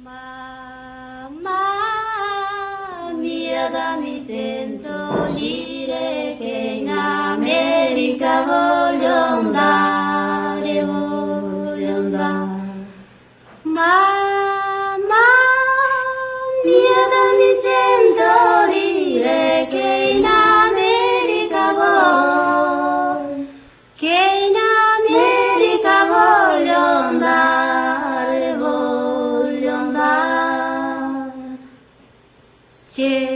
Mamma mia, mi sento dire che in America voglio andare, voglio andare. Mamma mia, mi sento dire che in America voglio, che in America voglio andare, voglio andare.